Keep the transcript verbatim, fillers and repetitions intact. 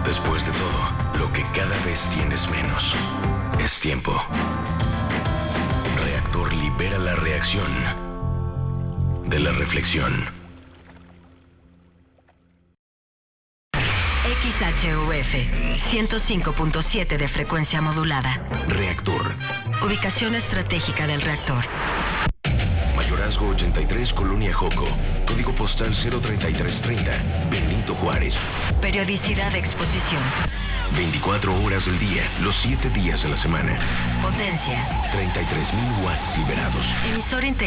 Después de todo, lo que cada vez tienes menos es tiempo. Reactor libera la reacción de la reflexión. X H U F ciento cinco punto siete de frecuencia modulada. Reactor. Ubicación estratégica del reactor. Mayorazgo ochenta y tres, Colonia Joco. Código postal cero treinta y tres treinta, Benito Juárez. Periodicidad de exposición. veinticuatro horas del día, los siete días de la semana. Potencia. treinta y tres mil watts liberados. Emisor integrado.